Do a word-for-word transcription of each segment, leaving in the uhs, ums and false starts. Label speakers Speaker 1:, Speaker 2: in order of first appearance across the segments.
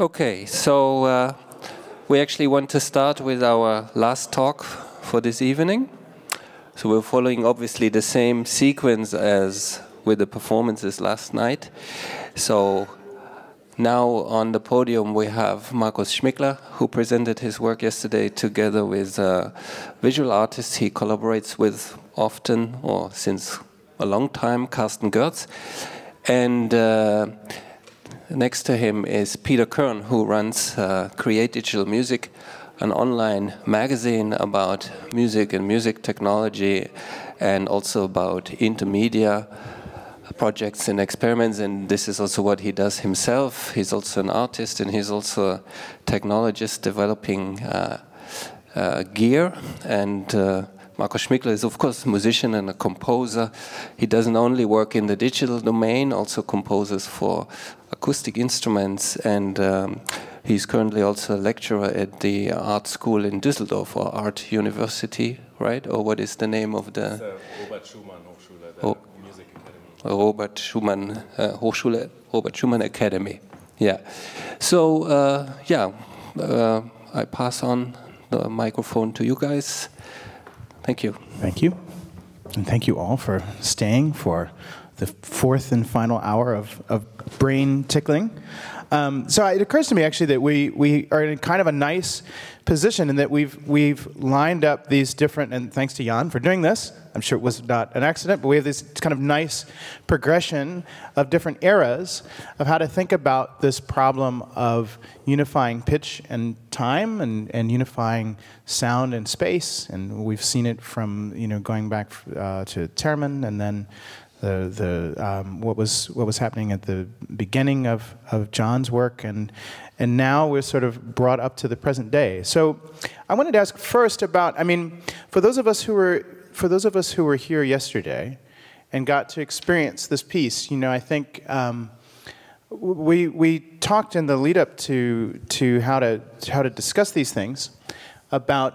Speaker 1: Okay, so uh, we actually want to start with our last talk for this evening. So we're following obviously the same sequence as with the performances last night. So now on the podium we have Markus Schmickler, who presented his work yesterday together with a visual artist he collaborates with often, or since a long time, Carsten Goertz. And uh, next to him is Peter Kern, who runs uh, Create Digital Music, an online magazine about music and music technology, and also about intermedia projects and experiments. And this is also what he does himself. He's also an artist, and he's also a technologist developing uh, uh, gear. And uh, Markus Schmickler is, of course, a musician and a composer. He doesn't only work in the digital domain, also composes for acoustic instruments, and um, he's currently also a lecturer at the art school in Düsseldorf, or Art University, right? Or what is the name of the...
Speaker 2: It's, uh, Robert Schumann Hochschule, the
Speaker 1: oh.
Speaker 2: Music Academy.
Speaker 1: Robert Schumann uh, Hochschule, Robert Schumann Academy. Yeah. So, uh, yeah, uh, I pass on the microphone to you guys. Thank you.
Speaker 3: Thank you. And thank you all for staying for the fourth and final hour of, of brain tickling. Um, so it occurs to me actually that we, we are in kind of a nice position in that we've we've lined up these different, and thanks to Jan for doing this, I'm sure it was not an accident, but we have this kind of nice progression of different eras of how to think about this problem of unifying pitch and time, and, and unifying sound and space. And we've seen it from, you know, going back uh, to Terman, and then the the um, what was what was happening at the beginning of, of John's work, and and now we're sort of brought up to the present day. So I wanted to ask first about, I mean, for those of us who were for those of us who were here yesterday and got to experience this piece, you know, I think um, we we talked in the lead up to to how to how to discuss these things about.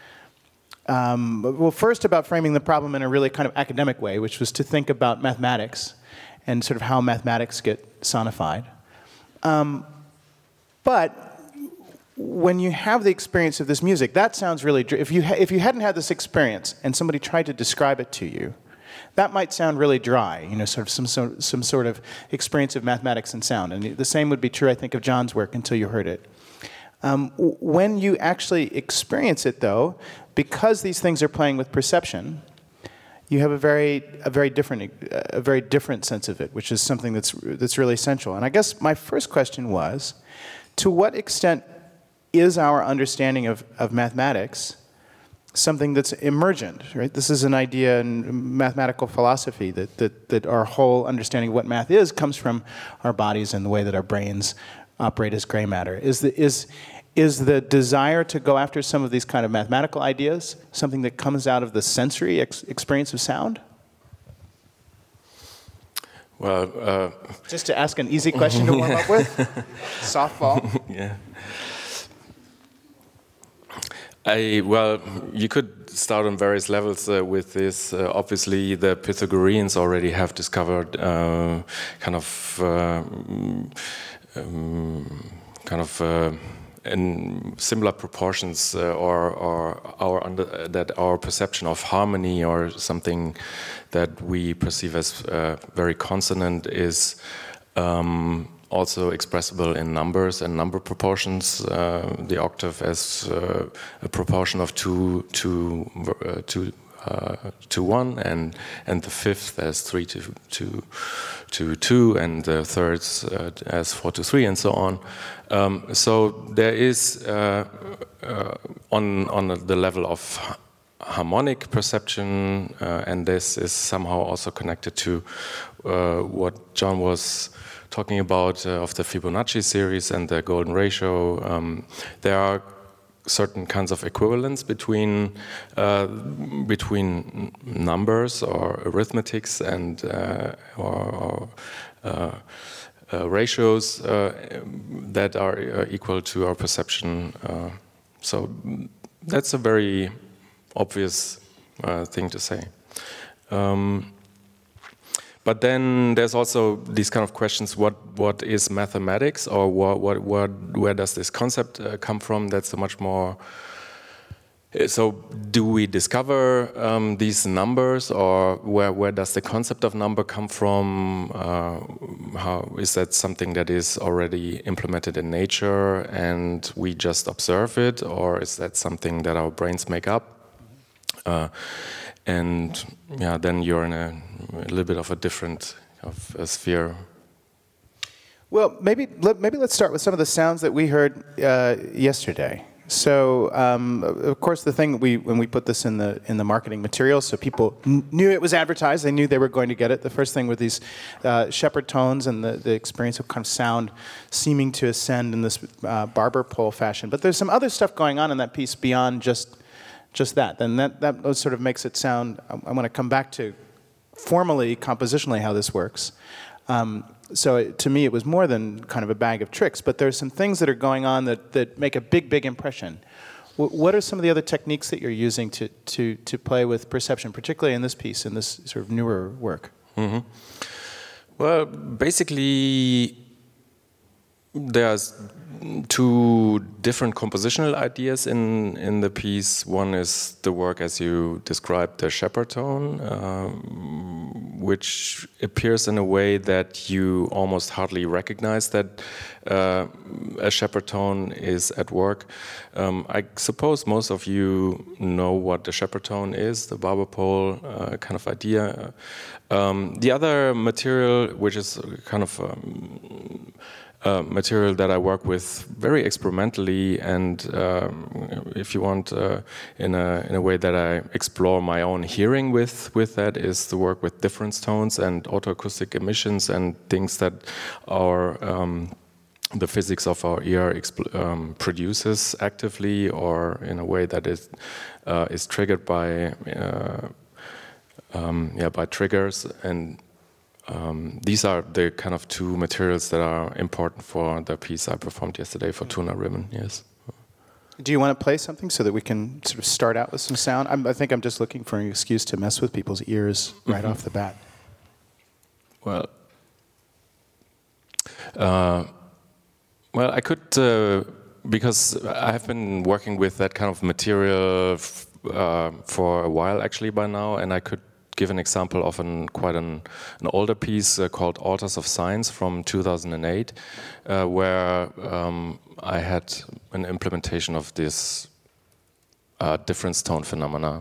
Speaker 3: Um, well, first about framing the problem in a really kind of academic way, which was to think about mathematics and sort of how mathematics get sonified. Um, but when you have the experience of this music, that sounds really, dr- if you ha- if you hadn't had this experience and somebody tried to describe it to you, that might sound really dry, you know, sort of some, some, some sort of experience of mathematics and sound. And the same would be true, I think, of John's work until you heard it. Um, when you actually experience it, though, because these things are playing with perception, you have a very, a very different, a very different sense of it, which is something that's that's really essential. And I guess my first question was, to what extent is our understanding of, of mathematics something that's emergent, right? This is an idea in mathematical philosophy that that that our whole understanding of what math is comes from our bodies and the way that our brains operate as gray matter. Is the is Is the desire to go after some of these kind of mathematical ideas something that comes out of the sensory ex- experience of sound?
Speaker 2: Well, uh,
Speaker 3: just to ask an easy question to warm up with, softball.
Speaker 2: Yeah. I well, you could start on various levels uh, with this. Uh, obviously, the Pythagoreans already have discovered uh, kind of uh, um, kind of. Uh, in similar proportions, uh, or, or our under, uh, that our perception of harmony or something that we perceive as uh, very consonant is um, also expressible in numbers and number proportions. Uh, the octave as uh, a proportion of two to uh, two. Uh, to one, and and the fifth as three to to to two, and the thirds uh, as four to three, and so on. Um, so there is uh, uh, on on the level of harmonic perception, uh, and this is somehow also connected to uh, what John was talking about uh, of the Fibonacci series and the golden ratio. Um, there are certain kinds of equivalence between uh, between numbers or arithmetics and uh, or, or uh, uh, ratios uh, that are uh, equal to our perception. Uh, so that's a very obvious uh, thing to say. Um, but then there's also these kind of questions: what what is mathematics, or what what, what where does this concept uh, come from? That's a much more. So, do we discover um, these numbers, or where where does the concept of number come from? Uh, how is that something that is already implemented in nature and we just observe it, or is that something that our brains make up? Uh, and yeah, then you're in a, a little bit of a different of a sphere.
Speaker 3: Well, maybe let, maybe let's start with some of the sounds that we heard uh, yesterday. So, um, of course, the thing we when we put this in the in the marketing materials, so people n- knew it was advertised, they knew they were going to get it. The first thing were these uh, shepherd tones and the, the experience of kind of sound seeming to ascend in this uh, barber pole fashion. But there's some other stuff going on in that piece beyond just just that. Then that that sort of makes it sound. I, I want to come back to formally, compositionally, how this works. Um, So it, to me, it was more than kind of a bag of tricks, but there's some things that are going on that, that make a big, big impression. W- what are some of the other techniques that you're using to, to, to play with perception, particularly in this piece, in this sort of newer work?
Speaker 2: Mm-hmm. Well, basically, there's two different compositional ideas in, in the piece. One is the work, as you described, the shepherd tone, um, which appears in a way that you almost hardly recognize that uh, a shepherd tone is at work. Um, I suppose most of you know what the shepherd tone is, the barber pole uh, kind of idea. Um, the other material, which is kind of um, Uh, material that I work with very experimentally, and um, if you want, uh, in a in a way that I explore my own hearing with with that, is the work with difference tones and autoacoustic emissions and things that our um, the physics of our ear expl- um, produces actively, or in a way that is uh, is triggered by uh, um, yeah by triggers. And Um, these are the kind of two materials that are important for the piece I performed yesterday for Tuna Ribbon, yes.
Speaker 3: Do you want to play something so that we can sort of start out with some sound? I'm, I think I'm just looking for an excuse to mess with people's ears right mm-hmm. off the bat.
Speaker 2: Well, uh, well, I could, uh, because I've been working with that kind of material f- uh, for a while actually by now, and I could give an example of an quite an, an older piece uh, called Altars of Science from two thousand eight, uh, where um, I had an implementation of this uh, difference tone phenomena.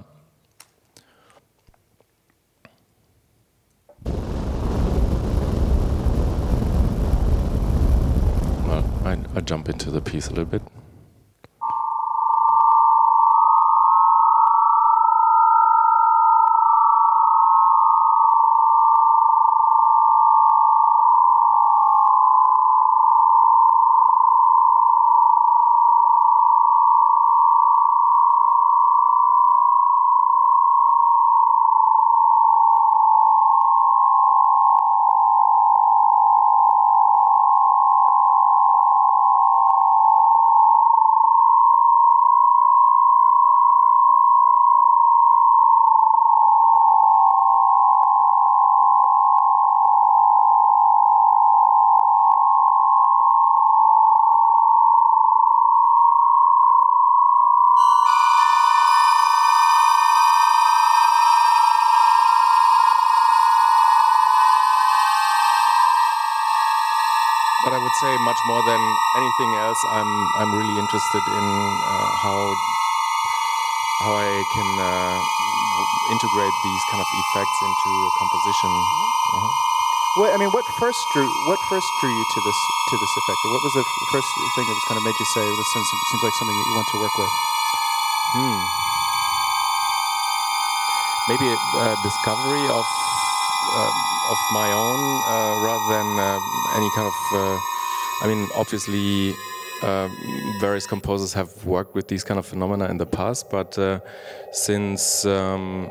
Speaker 2: Well, I, I jump into the piece a little bit. But I would say much more than anything else, I'm I'm really interested in uh, how how I can uh, integrate these kind of effects into a composition. Mm-hmm. Uh-huh.
Speaker 3: Well, I mean, what first drew what first drew you to this to this effect? Or what was the first thing that was kind of made you say this seems, seems like something that you want to work with?
Speaker 2: Hmm. Maybe a uh, discovery of. Uh, of my own, uh, rather than uh, any kind of, uh, I mean, obviously uh, various composers have worked with these kind of phenomena in the past, but uh, since, um,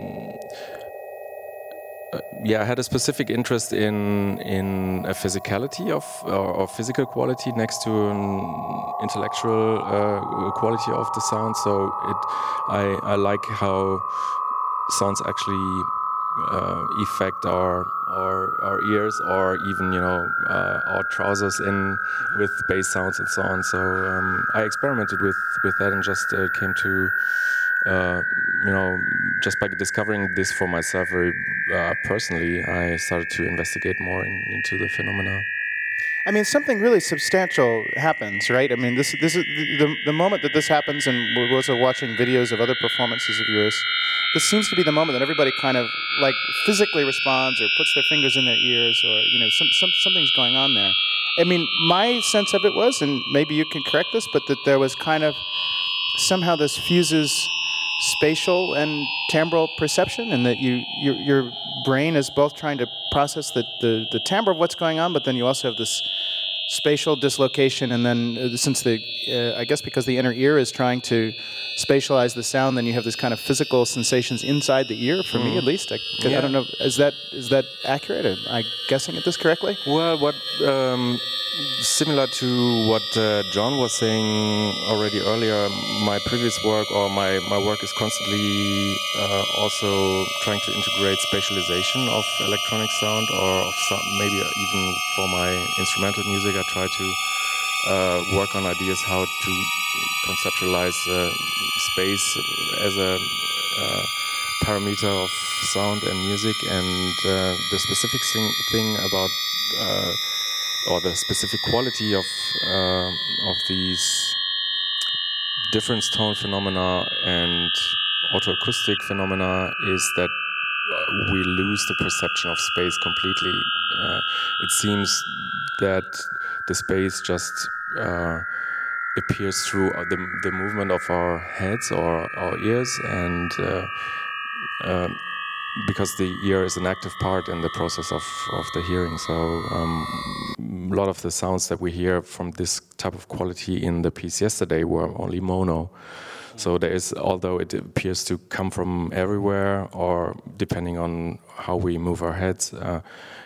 Speaker 2: uh, yeah, I had a specific interest in in a physicality of, or, or physical quality next to an intellectual uh, quality of the sound, so it, I, I like how sounds actually uh, affect our, our our ears, or even you know uh, our trousers in with bass sounds and so on. So um, I experimented with with that and just uh, came to. Uh, you know, just by discovering this for myself very uh, personally, I started to investigate more in, into the phenomena.
Speaker 3: I mean, something really substantial happens, right? I mean, this this is the the moment that this happens, and we're also watching videos of other performances of yours. This seems to be the moment that everybody kind of like physically responds, or puts their fingers in their ears, or you know, some, some something's going on there. I mean, my sense of it was, and maybe you can correct this, but that there was kind of somehow this fuses spatial and timbral perception, and that you your, your brain is both trying to process the, the, the timbre of what's going on, but then you also have this spatial dislocation, and then uh, since the, uh, I guess because the inner ear is trying to spatialize the sound, then you have this kind of physical sensations inside the ear, for mm. me at least. I, yeah. I don't know, is that is that accurate? Am I guessing at this correctly?
Speaker 2: Well, what... Um Similar to what uh, John was saying already earlier, my previous work or my, my work is constantly uh, also trying to integrate spatialization of electronic sound, or of some, maybe even for my instrumental music I try to uh, work on ideas how to conceptualize uh, space as a uh, parameter of sound and music, and uh, the specific thing, thing about uh, or the specific quality of uh, of these difference tone phenomena and autoacoustic phenomena is that uh, we lose the perception of space completely. Uh, it seems that the space just uh, appears through the the movement of our heads or our ears, and uh, uh, because the ear is an active part in the process of, of the hearing. So um, a lot of the sounds that we hear from this type of quality in the piece yesterday were only mono. So there is, although it appears to come from everywhere, or depending on how we move our heads, uh,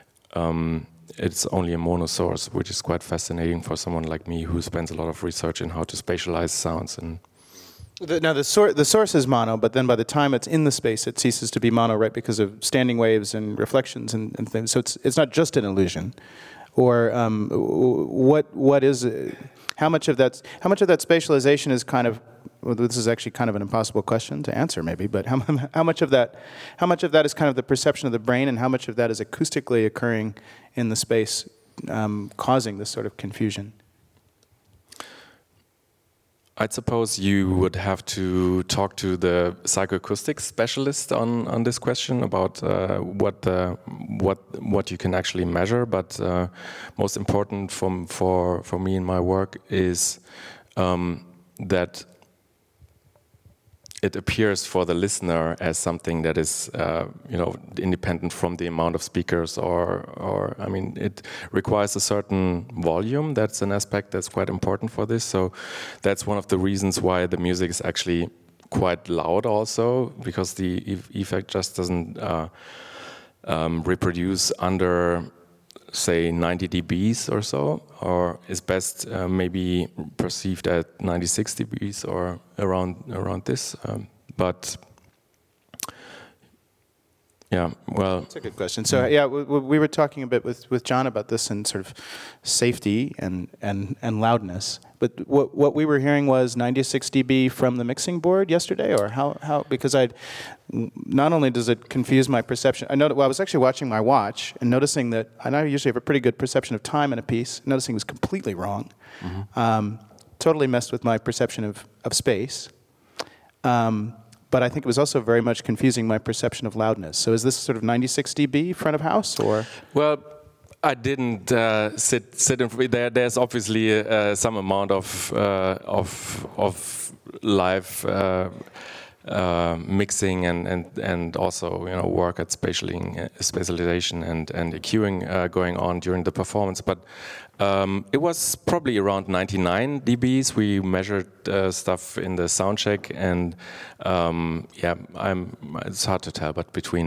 Speaker 2: um, it's only a mono source, which is quite fascinating for someone like me who spends a lot of research in how to spatialize sounds. And
Speaker 3: The, now, the, sor the source is mono, but then by the time it's in the space, it ceases to be mono, right, because of standing waves and reflections and, and things. So it's it's not just an illusion. Or um, what what is it? How much of that how much of that spatialization is kind of, well, this is actually kind of an impossible question to answer, maybe. But how how much of that how much of that is kind of the perception of the brain, and how much of that is acoustically occurring in the space, um, causing this sort of confusion?
Speaker 2: I'd suppose you would have to talk to the psychoacoustic specialist on, on this question about uh, what the, what what you can actually measure. But uh, most important from, for for me in my work is um, that it appears for the listener as something that is, uh, you know, independent from the amount of speakers, or, or I mean, it requires a certain volume. That's an aspect that's quite important for this. So that's one of the reasons why the music is actually quite loud also, because the e effect just doesn't uh, um, reproduce under, say, ninety decibels or so, or is best uh, maybe perceived at ninety-six decibels or around around this. Um, but yeah, well,
Speaker 3: that's a good question. So yeah, we, we were talking a bit with with John about this and sort of safety and and and loudness. But what what we were hearing was ninety-six decibels from the mixing board yesterday, or how how because I, not only does it confuse my perception. I know well, I was actually watching my watch and noticing that, and I usually have a pretty good perception of time in a piece. Noticing it was completely wrong. Mm-hmm. um, totally messed with my perception of of space. Um, but I think it was also very much confusing my perception of loudness. So is this sort of ninety-six decibels front of house, or?
Speaker 2: Well, I didn't uh, sit sit in there. There's obviously uh, some amount of uh, of of live uh, uh, mixing and and and also, you know, work at spatialing, spatialization and and EQing uh, going on during the performance. But um, it was probably around ninety-nine decibels. We measured uh, stuff in the sound check, and um, yeah, I'm. It's hard to tell, but between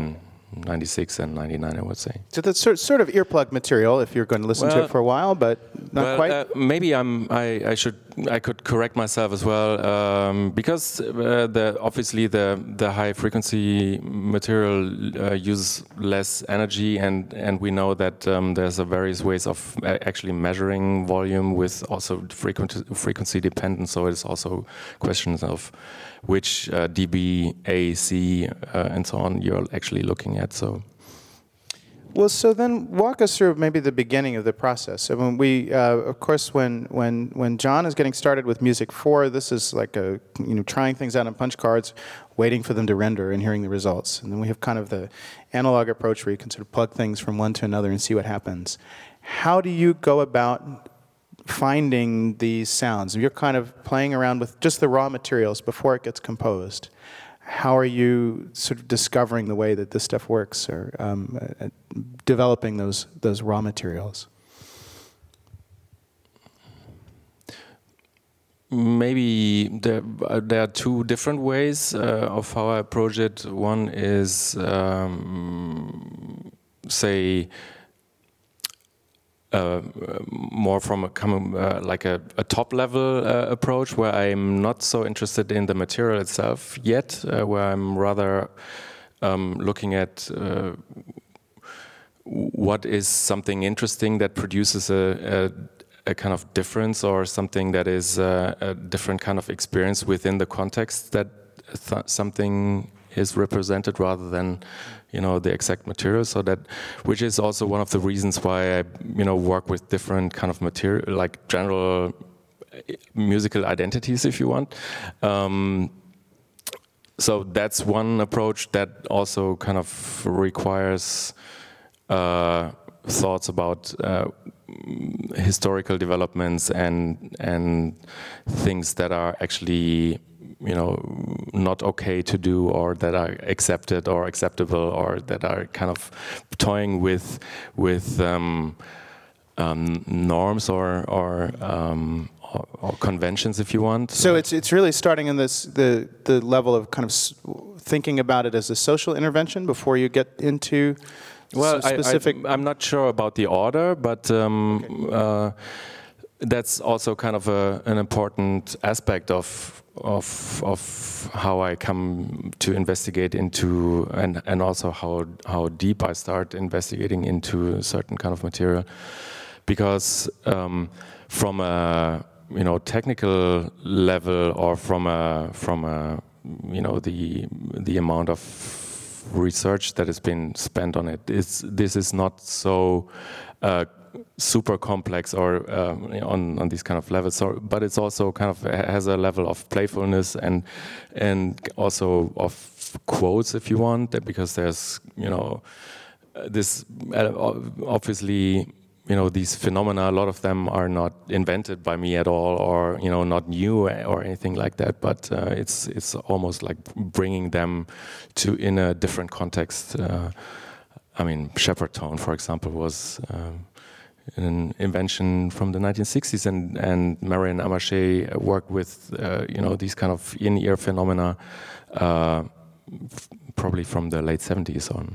Speaker 2: ninety-six and ninety-nine, I would say.
Speaker 3: So that's sort sort of earplug material if you're going to listen
Speaker 2: well,
Speaker 3: to it for a while, but not
Speaker 2: well,
Speaker 3: quite.
Speaker 2: Uh, maybe I'm. I, I should. I could correct myself as well um, because uh, the obviously the the high frequency material uh, uses less energy, and and we know that um, there's a various ways of actually measuring volume with also frequency frequency dependent. So it's also questions of which uh, dB, A, C, uh, and so on you're actually looking at. So.
Speaker 3: Well, so then walk us through maybe the beginning of the process. So when we, uh, of course, when when when John is getting started with Music four, this is like a you know trying things out on punch cards, waiting for them to render and hearing the results. And then we have kind of the analog approach where you can sort of plug things from one to another and see what happens. How do you go about finding these sounds? You're kind of playing around with just the raw materials before it gets composed. How are you sort of discovering the way that this stuff works, or um, uh, developing those those raw materials?
Speaker 2: Maybe there, uh, there are two different ways uh, of how I approach it. One is, um, say, Uh, more from a uh, like a, a top level uh, approach where I'm not so interested in the material itself yet, uh, where I'm rather um, looking at uh, what is something interesting that produces a, a, a kind of difference, or something that is uh, a different kind of experience within the context that th something is represented, rather than, you know, the exact material. So that, which is also one of the reasons why I, you know, work with different kind of material, like general musical identities, if you want. Um, so that's one approach that also kind of requires uh, thoughts about uh, historical developments and and things that are actually, you know, not okay to do, or that are accepted or acceptable, or that are kind of toying with with um, um, norms or or, um, or or conventions, if you want.
Speaker 3: So it's it's really starting in this the the level of kind of s thinking about it as a social intervention before you get into
Speaker 2: well,
Speaker 3: specific.
Speaker 2: I, I, I'm not sure about the order, but. Um, okay. uh, That's also kind of a, an important aspect of of of how I come to investigate into, and and also how how deep I start investigating into a certain kind of material, because um, from a you know technical level, or from a from a you know the the amount of research that has been spent on it, is this is not so. Uh, super complex, or um, on on these kind of levels. So, but it's also kind of has a level of playfulness, and and also of quotes, if you want, because there's you know this obviously you know these phenomena. A lot of them are not invented by me at all, or you know not new or anything like that. But uh, it's it's almost like bringing them to in a different context. Uh, I mean, Shepherd Tone, for example, was. Um, an invention from the nineteen sixties, and and Marion Amarche worked with uh, you know these kind of in-ear phenomena uh, probably from the late seventies on.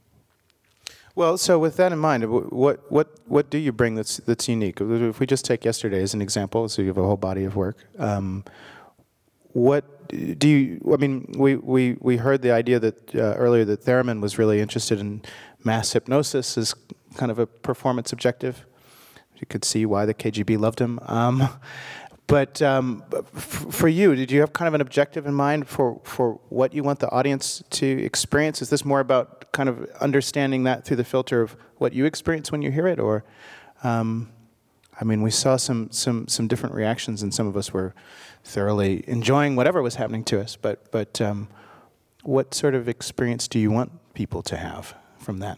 Speaker 3: Well, so with that in mind, what what what do you bring that's that's unique? If we just take yesterday as an example, so you have a whole body of work. Um, what do you? I mean, we we we heard the idea that uh, earlier that Theremin was really interested in mass hypnosis as kind of a performance objective. You could see why the K G B loved him. Um, but um, f for you, did you have kind of an objective in mind for, for what you want the audience to experience? Is this more about kind of understanding that through the filter of what you experience when you hear it? Or, um, I mean, we saw some, some, some different reactions, and some of us were thoroughly enjoying whatever was happening to us. But, but um, what sort of experience do you want people to have from that?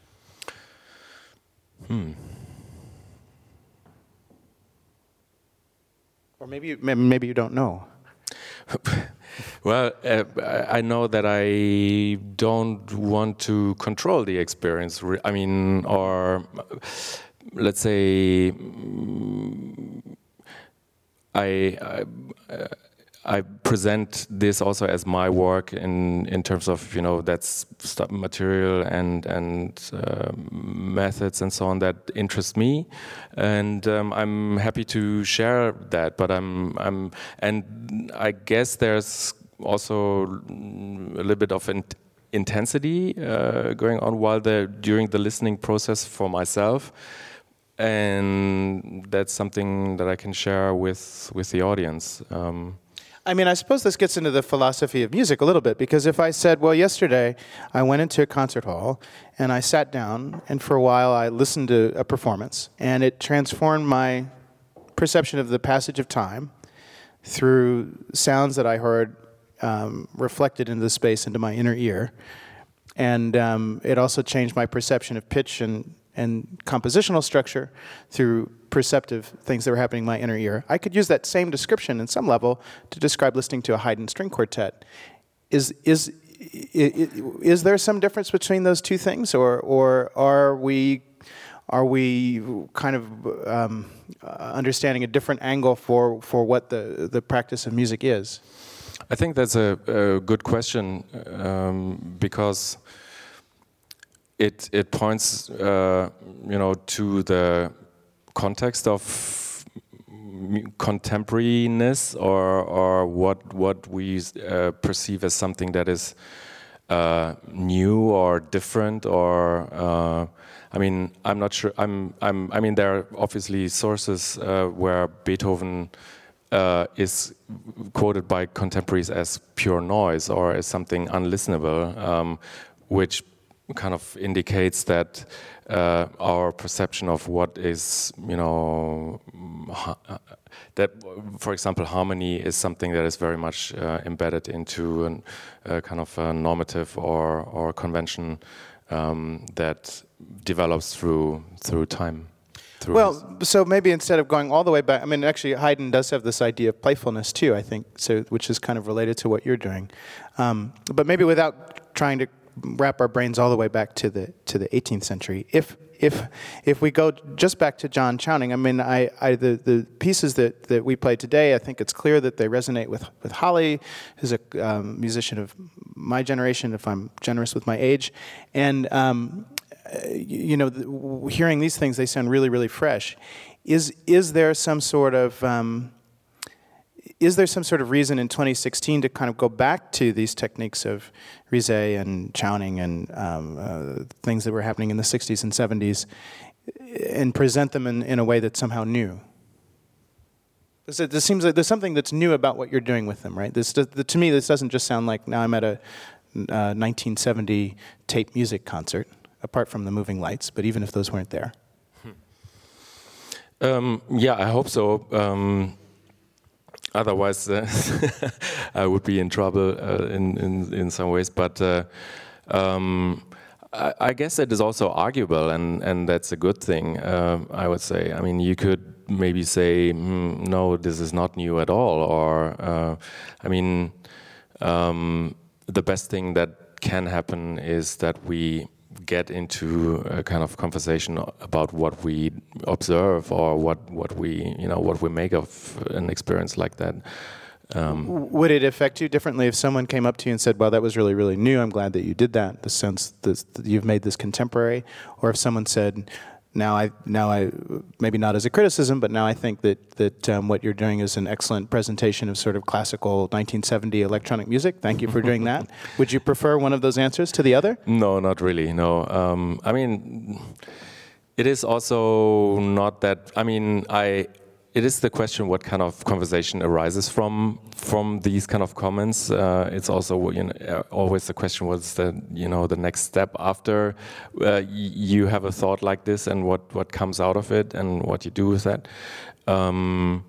Speaker 2: Hmm.
Speaker 3: Or maybe you, maybe you don't know.
Speaker 2: Well, uh, I know that I don't want to control the experience. I mean, or let's say, I, I I present this also as my work in in terms of, you know, that's stuff, material and and uh, methods and so on that interest me, and um, I'm happy to share that. But I'm I'm and I guess there's also a little bit of in intensity uh, going on while the during the listening process for myself. And that's something that I can share with with the audience. Um,
Speaker 3: I mean, I suppose this gets into the philosophy of music a little bit, because if I said, well, yesterday I went into a concert hall and I sat down and for a while I listened to a performance and it transformed my perception of the passage of time through sounds that I heard um, reflected into the space, into my inner ear. And um, it also changed my perception of pitch and and compositional structure through perceptive things that were happening in my inner ear. I could use that same description in some level to describe listening to a Haydn string quartet. Is is is, is there some difference between those two things, or or are we are we kind of um, understanding a different angle for for what the the practice of music is?
Speaker 2: I think that's a, a good question um, because It it points, uh, you know, to the context of contemporariness, or or what what we uh, perceive as something that is uh, new or different, or uh, I mean, I'm not sure. I'm I'm I mean, there are obviously sources uh, where Beethoven uh, is quoted by contemporaries as pure noise or as something unlistenable, um, which kind of indicates that uh, our perception of what is, you know, that, for example, harmony is something that is very much uh, embedded into a uh, kind of a normative or or convention um, that develops through through time. Through
Speaker 3: well, so maybe instead of going all the way back, I mean, actually, Haydn does have this idea of playfulness too, I think, so which is kind of related to what you're doing, um, but maybe without trying to wrap our brains all the way back to the to the eighteenth century. If if if we go just back to John Chowning, I mean, I, I the the pieces that, that we played today, I think it's clear that they resonate with with Holly, who's a um, musician of my generation, if I'm generous with my age, and um, you know, the, hearing these things, they sound really really fresh. Is is there some sort of um, Is there some sort of reason in twenty sixteen to kind of go back to these techniques of Rizet and Chowning and um, uh, things that were happening in the sixties and seventies and present them in, in a way that's somehow new? It seems like there's something that's new about what you're doing with them, right? This, to me, this doesn't just sound like now I'm at a uh, nineteen seventy tape music concert, apart from the moving lights, but even if those weren't there.
Speaker 2: Hmm. Um, yeah, I hope so. Um, Otherwise, uh, I would be in trouble uh, in, in in some ways. But uh, um, I, I guess it is also arguable, and, and that's a good thing. Uh, I would say. I mean, you could maybe say, mm, no, this is not new at all. Or, uh, I mean, um, the best thing that can happen is that we get into a kind of conversation about what we observe or what, what we, you know, what we make of an experience like that. Um,
Speaker 3: Would it affect you differently if someone came up to you and said, well, that was really, really new, I'm glad that you did that, the sense that you've made this contemporary? Or if someone said, now I, now I, maybe not as a criticism, but now I think that, that um, what you're doing is an excellent presentation of sort of classical nineteen seventy electronic music. Thank you for doing that. Would you prefer one of those answers to the other?
Speaker 2: No, not really, no. Um, I mean, it is also not that, I mean, I... It is the question what kind of conversation arises from from these kind of comments. Uh, it's also, you know, always the question: what's the, you know, the next step after uh, you have a thought like this, and what what comes out of it, and what you do with that. Um,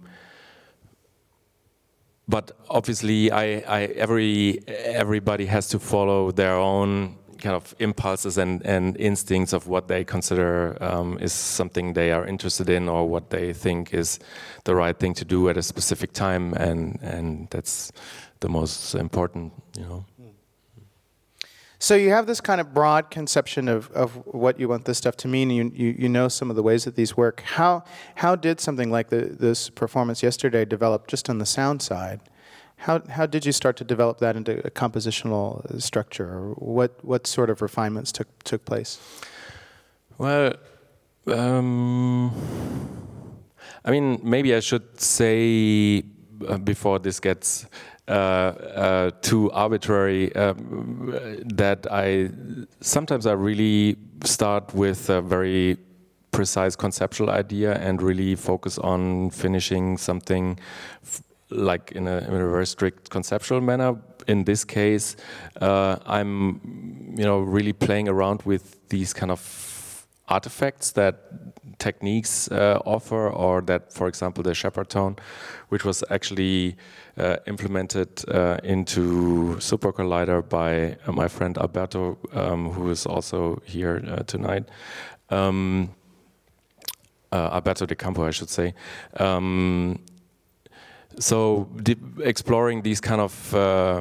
Speaker 2: but obviously, I, I every everybody has to follow their own kind of impulses and, and instincts of what they consider um, is something they are interested in, or what they think is the right thing to do at a specific time, and and that's the most important, you know.
Speaker 3: So you have this kind of broad conception of, of what you want this stuff to mean. You, you you know some of the ways that these work. How how did something like the, this performance yesterday develop just on the sound side? how how did you start to develop that into a compositional structure? Or what what sort of refinements took took place?
Speaker 2: Well, um, I mean, maybe I should say uh, before this gets uh, uh, too arbitrary um, that I sometimes I really start with a very precise conceptual idea and really focus on finishing something f like in a, in a very strict conceptual manner. In this case, uh, I'm, you know, really playing around with these kind of artifacts that techniques uh, offer, or that, for example, the Shepard tone, which was actually uh, implemented uh, into Super Collider by uh, my friend Alberto, um, who is also here uh, tonight. Um, uh, Alberto de Campo, I should say. Um, so exploring these kind of uh,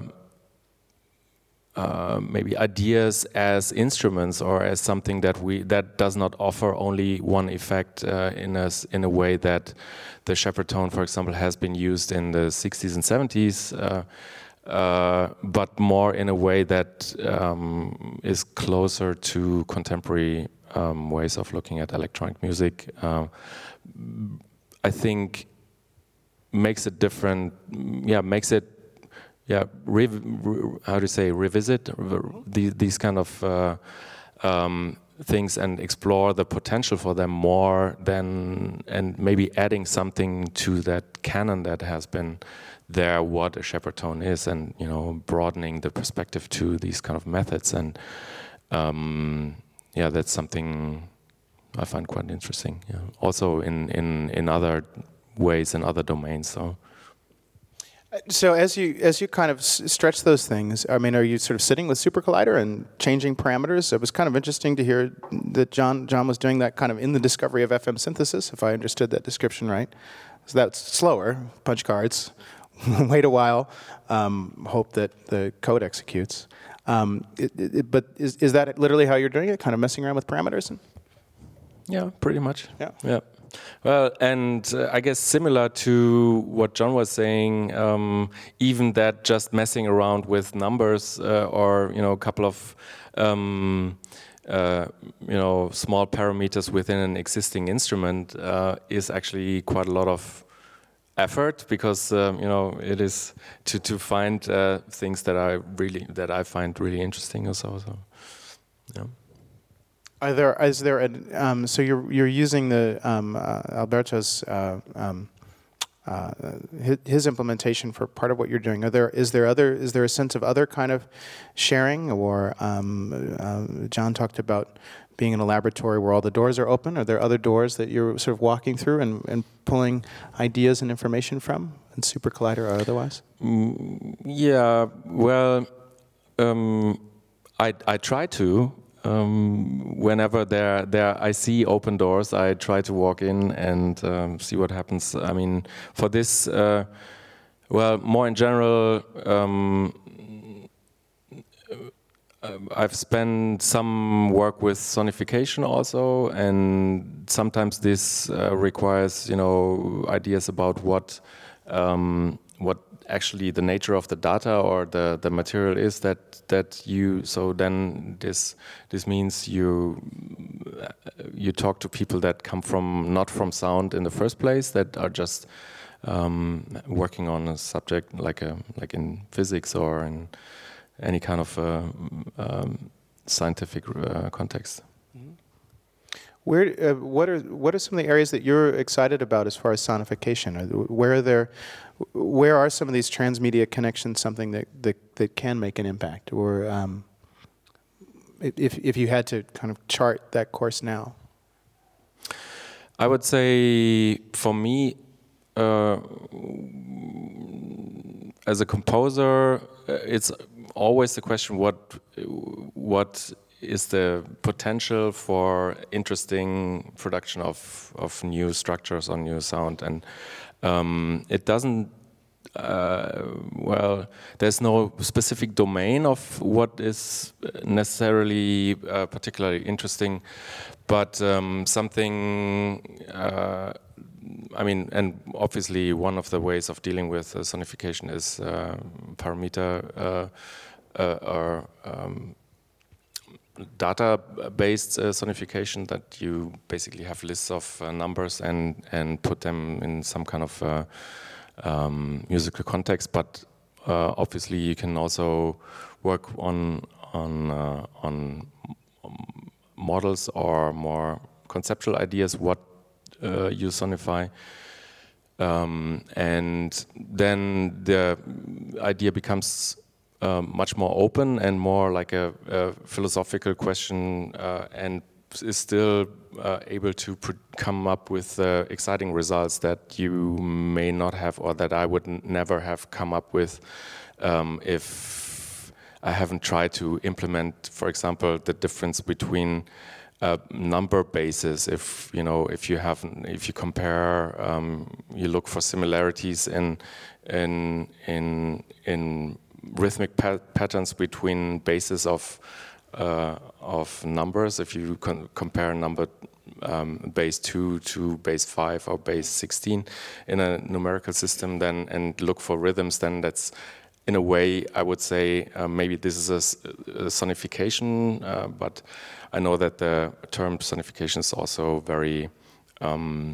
Speaker 2: Uh, maybe ideas as instruments, or as something that we that does not offer only one effect uh, in a in a way that the Shepard tone, for example, has been used in the sixties and seventies, uh, uh, but more in a way that um, is closer to contemporary um, ways of looking at electronic music. Uh, I think makes it different. Yeah, makes it. Yeah, rev how do you say, revisit the, these kind of uh, um, things and explore the potential for them more than, and maybe adding something to that canon that has been there, what a Shepard tone is, and, you know, broadening the perspective to these kind of methods. And um, yeah, that's something I find quite interesting. Yeah. Also in, in, in other ways, in other domains. So.
Speaker 3: So as you as you kind of s stretch those things, I mean, are you sort of sitting with Super Collider and changing parameters? It was kind of interesting to hear that John John was doing that kind of in the discovery of F M synthesis, if I understood that description right. So that's slower, punch cards, wait a while, um, hope that the code executes. Um, it, it, but is is that literally how you're doing it? Kind of messing around with parameters? And
Speaker 2: yeah, pretty much.
Speaker 3: Yeah.
Speaker 2: Yeah. Well, and uh, I guess similar to what John was saying, um, even that just messing around with numbers uh, or, you know, a couple of, um, uh, you know, small parameters within an existing instrument uh, is actually quite a lot of effort, because um, you know, it is to to find uh, things that I really that I find really interesting or so. So, yeah.
Speaker 3: Are there, is there, a, um, so you're, you're using the um, uh, Alberto's, uh, um, uh, his, his implementation for part of what you're doing. Are there, is there other, is there a sense of other kind of sharing, or um, uh, John talked about being in a laboratory where all the doors are open. Are there other doors that you're sort of walking through and, and pulling ideas and information from in Super Collider or otherwise?
Speaker 2: Mm, yeah, well, um, I, I try to. Um, whenever there, there I see open doors, I try to walk in and um, see what happens. I mean, for this, uh, well, more in general, um, I've spent some work with sonification also, and sometimes this uh, requires, you know, ideas about what um, what actually the nature of the data or the the material is that that you. So then this this means you you talk to people that come from not from sound in the first place, that are just um, working on a subject like a like in physics or in any kind of uh, um, scientific uh, context.
Speaker 3: Where, uh, what are what are some of the areas that you're excited about as far as sonification? Are, where are there, where are some of these transmedia connections something that that, that can make an impact? Or um, if if you had to kind of chart that course now,
Speaker 2: I would say for me, uh, as a composer, it's always the question what what is the potential for interesting production of of new structures or new sound, and um, it doesn't. Uh, well, there's no specific domain of what is necessarily uh, particularly interesting, but um, something uh, I mean, and obviously one of the ways of dealing with uh, sonification is uh, parameter uh, uh, or um, data-based uh, sonification, that you basically have lists of uh, numbers and and put them in some kind of uh, um, musical context. But uh, obviously, you can also work on on uh, on models or more conceptual ideas what uh, you sonify, um, and then the idea becomes Um, much more open and more like a, a philosophical question, uh, and is still uh, able to come up with uh, exciting results that you may not have, or that I would n never have come up with um, if I haven't tried to implement, for example, the difference between uh, number bases. If you know, if you have, if you compare, um, you look for similarities in in in in rhythmic pa patterns between bases of uh, of numbers. If you con compare number um, base two to base five or base sixteen in a numerical system, then and look for rhythms, then that's in a way I would say uh, maybe this is a, a sonification, uh, but I know that the term sonification is also very um,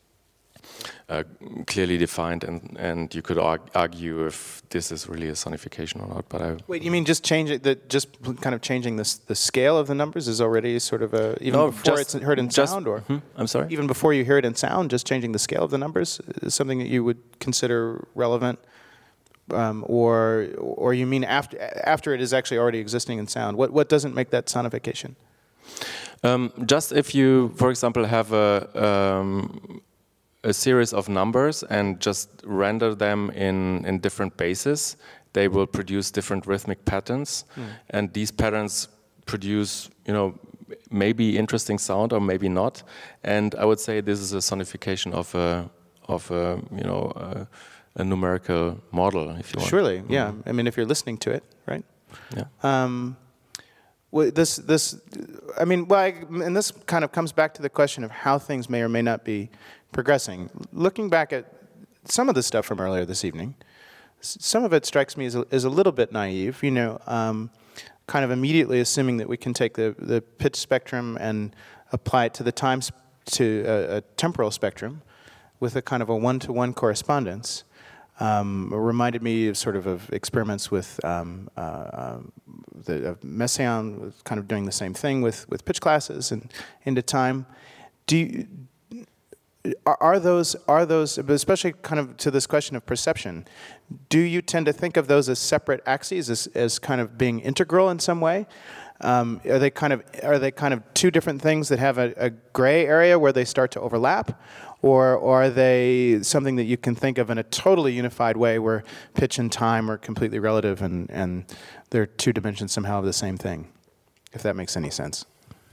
Speaker 2: Uh, clearly defined, and and you could arg argue if this is really a sonification or not. But I
Speaker 3: wait, you mean just change it? That just kind of changing the the scale of the numbers is already sort of a even
Speaker 2: no,
Speaker 3: before
Speaker 2: just,
Speaker 3: it's heard in
Speaker 2: just,
Speaker 3: sound, or
Speaker 2: hmm, I'm sorry.
Speaker 3: Even before you hear it in sound, just changing the scale of the numbers is something that you would consider relevant, um, or or you mean after after it is actually already existing in sound? What what doesn't make that sonification?
Speaker 2: Um, just if you, for example, have a um, a series of numbers and just render them in, in different bases, they will produce different rhythmic patterns. Mm. And these patterns produce, you know, maybe interesting sound or maybe not. And I would say this is a sonification of a, of a, you know, a, a numerical model, if you want.
Speaker 3: Surely, yeah. Mm. I mean, if you're listening to it, right?
Speaker 2: Yeah.
Speaker 3: Um, well, this, this, I mean, well, I, and this kind of comes back to the question of how things may or may not be progressing. Looking back at some of the stuff from earlier this evening, some of it strikes me as a, as a little bit naive, you know, um, kind of immediately assuming that we can take the, the pitch spectrum and apply it to the time, to a, a temporal spectrum with a kind of a one-to-one correspondence. Um, reminded me of sort of of experiments with um, uh, uh, the uh, Messiaen, kind of doing the same thing with, with pitch classes and into time. Do you, Are, are those, are those, especially kind of to this question of perception, do you tend to think of those as separate axes, as, as kind of being integral in some way? Um, are they kind of, are they kind of two different things that have a, a gray area where they start to overlap? Or, or are they something that you can think of in a totally unified way where pitch and time are completely relative and, and they're two dimensions somehow of the same thing? If that makes any sense.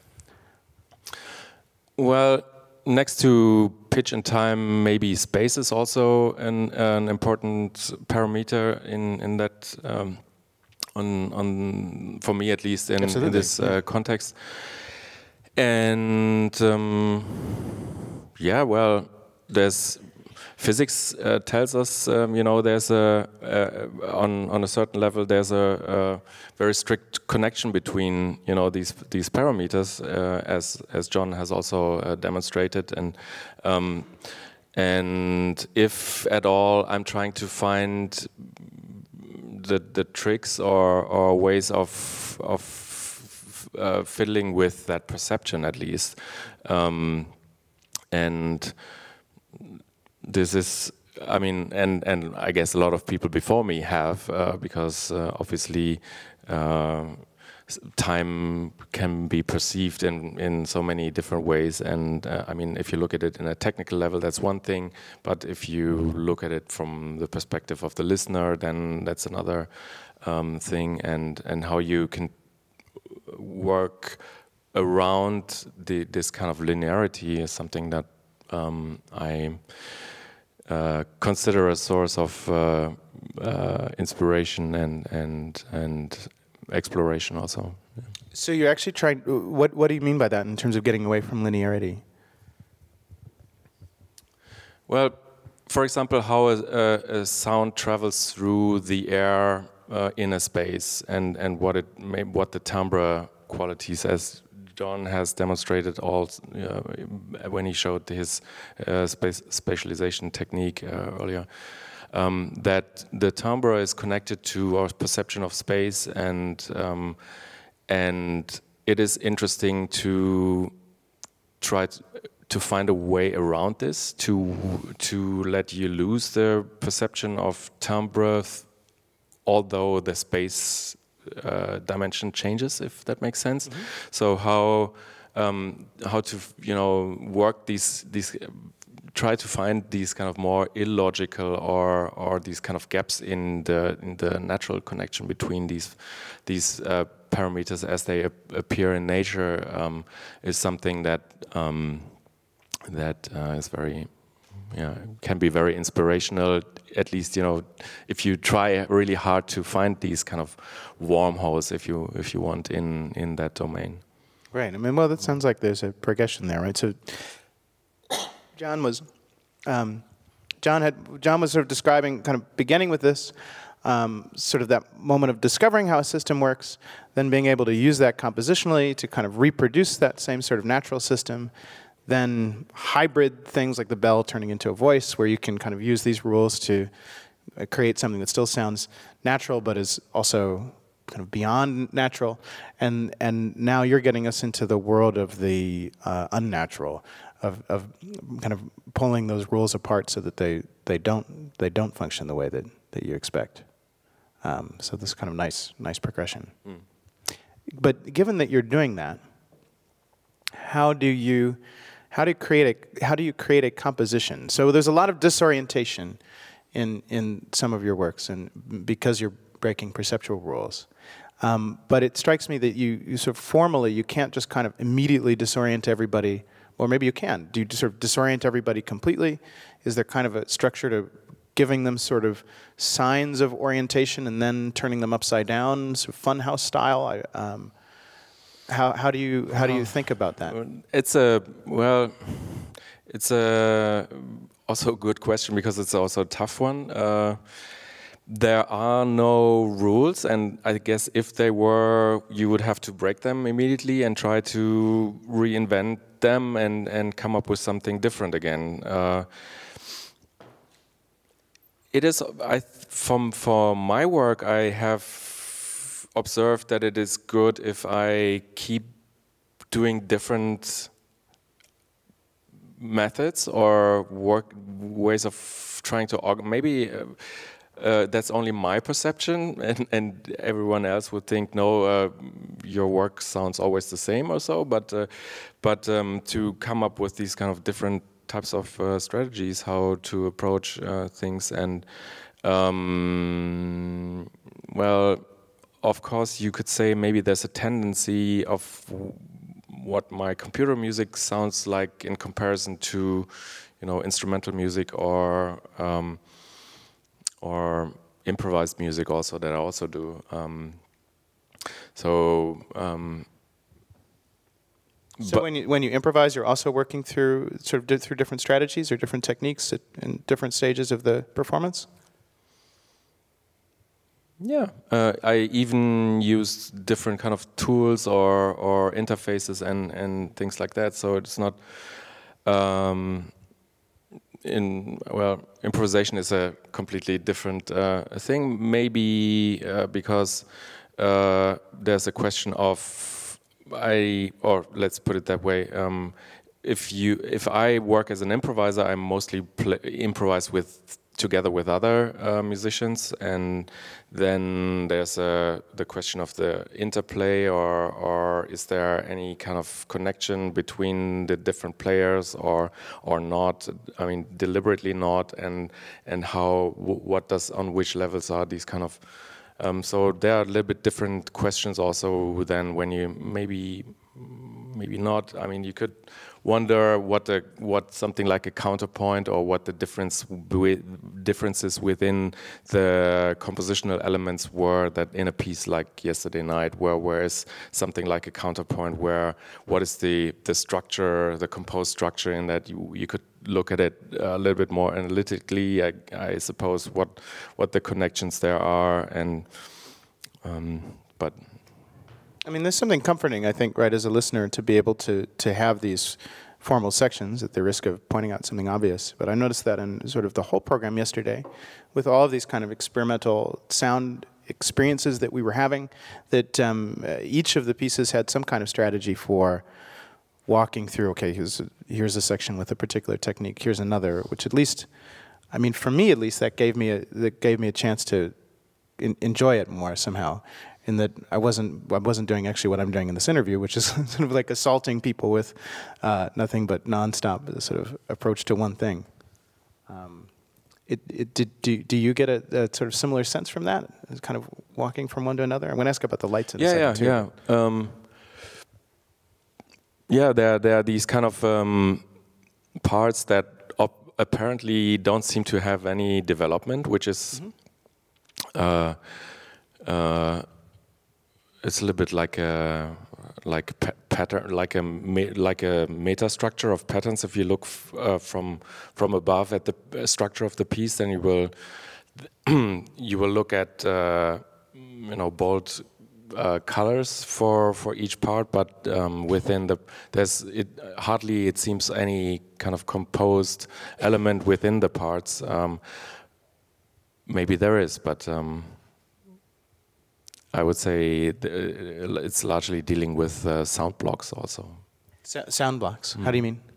Speaker 2: Well, next to pitch and time, maybe space is also an, an important parameter in in that um, on on for me at least in, in this uh, context. And um, yeah, well, there's physics uh, tells us, um, you know, there's a uh, on on a certain level there's a, a very strict connection between, you know, these these parameters, uh, as as John has also uh, demonstrated, and um, and if at all I'm trying to find the the tricks or or ways of of uh, fiddling with that perception at least, um, and this is, I mean, and, and I guess a lot of people before me have, uh, because uh, obviously uh, time can be perceived in, in so many different ways. And uh, I mean, if you look at it in a technical level, that's one thing. But if you look at it from the perspective of the listener, then that's another um, thing. And, and how you can work around the, this kind of linearity is something that um, I uh, consider a source of uh, uh, inspiration and and and exploration also. Yeah.
Speaker 3: So you're actually trying. What what do you mean by that in terms of getting away from linearity?
Speaker 2: Well, for example, how a, a, a sound travels through the air uh, in a space, and and what it may, what the timbre qualities, as John has demonstrated all uh, when he showed his uh, space spatialization technique uh, earlier. Um, that the timbre is connected to our perception of space, and um, and it is interesting to try to, to find a way around this, to to let you lose the perception of timbre, although the space uh, dimension changes, if that makes sense. Mm-hmm. So how um, how to you know work these these. Try to find these kind of more illogical or or these kind of gaps in the in the natural connection between these these uh, parameters as they ap appear in nature um, is something that um, that uh, is very yeah can be very inspirational. At least you know if you try really hard to find these kind of wormholes, if you if you want in in that domain.
Speaker 3: Right. I mean, well, that sounds like there's a progression there, right? So. John was, um, John had, John was sort of describing, kind of beginning with this, um, sort of that moment of discovering how a system works, then being able to use that compositionally to kind of reproduce that same sort of natural system, then hybrid things like the bell turning into a voice, where you can kind of use these rules to create something that still sounds natural, but is also kind of beyond natural, and and now you're getting us into the world of the uh, unnatural. Of, of kind of pulling those rules apart so that they, they don't they don't function the way that, that you expect. Um, so this kind of nice nice progression. Mm. But given that you're doing that, how do you how do you create a how do you create a composition? So there's a lot of disorientation in in some of your works, and because you're breaking perceptual rules. Um, but it strikes me that you, you sort of formally you can't just kind of immediately disorient everybody. Or maybe you can. Do you sort of disorient everybody completely? Is there kind of a structure to giving them sort of signs of orientation and then turning them upside down, sort of funhouse style? I, um, how how do you how do you think about that?
Speaker 2: It's a well, it's a also a good question because it's also a tough one. Uh, There are no rules, and I guess if they were, you would have to break them immediately and try to reinvent them and, and come up with something different again. Uh, it is, I from for my work, I have observed that it is good if I keep doing different methods or work ways of trying to org maybe. Uh, Uh, that's only my perception, and, and everyone else would think, no, uh, your work sounds always the same or so. But, uh, but um, to come up with these kind of different types of uh, strategies, how to approach uh, things, and um, well, of course, you could say maybe there's a tendency of what my computer music sounds like in comparison to, you know, instrumental music or. Um, or improvised music also that I also do. Um, so um,
Speaker 3: so when you when you improvise, you're also working through sort of di through different strategies or different techniques at, in different stages of the performance?
Speaker 2: Yeah, uh, I even use different kind of tools or or interfaces and and things like that. So it's not. Um, In well, improvisation is a completely different uh, thing. Maybe uh, because uh, there's a question of I, or let's put it that way. Um, if you, if I work as an improviser, I mostly play, improvise with together with other uh, musicians, and then there's uh, the question of the interplay, or or is there any kind of connection between the different players, or or not? I mean, deliberately not, and and how w what does on which levels are these kind of um, so there are a little bit different questions also than when you maybe maybe not. I mean, you could wonder what the what something like a counterpoint, or what the difference with differences within the compositional elements were that in a piece like Yesterday Night, where where is something like a counterpoint, where what is the the structure, the composed structure in that you you could look at it a little bit more analytically, I, I suppose, what what the connections there are, and um, but.
Speaker 3: I mean, there's something comforting, I think, right, as a listener, to be able to to have these formal sections at the risk of pointing out something obvious. But I noticed that in sort of the whole program yesterday, with all of these kind of experimental sound experiences that we were having, that um, each of the pieces had some kind of strategy for walking through, okay, here's a, here's a section with a particular technique, here's another, which at least, I mean, for me at least, that gave me a, that gave me a chance to in, enjoy it more somehow. In that I wasn't I wasn't doing actually what I'm doing in this interview, which is sort of like assaulting people with uh, nothing but nonstop sort of approach to one thing. Um, it, it, did, do, do you get a, a sort of similar sense from that, kind of walking from one to another? I'm going to ask about the lights in
Speaker 2: yeah,
Speaker 3: a second
Speaker 2: yeah,
Speaker 3: too.
Speaker 2: Yeah, yeah. Um, yeah, there, there are these kind of um, parts that op- apparently don't seem to have any development, which is... Mm-hmm. uh, uh, It's a little bit like a like pa pattern, like a me like a meta structure of patterns. If you look f uh, from from above at the structure of the piece, then you will you will look at uh, you know bold uh, colors for for each part, but um, within the there's it hardly it seems any kind of composed element within the parts. Um, maybe there is, but. Um, I would say it's largely dealing with uh, sound blocks also.
Speaker 3: So sound blocks. Mm. How do you mean?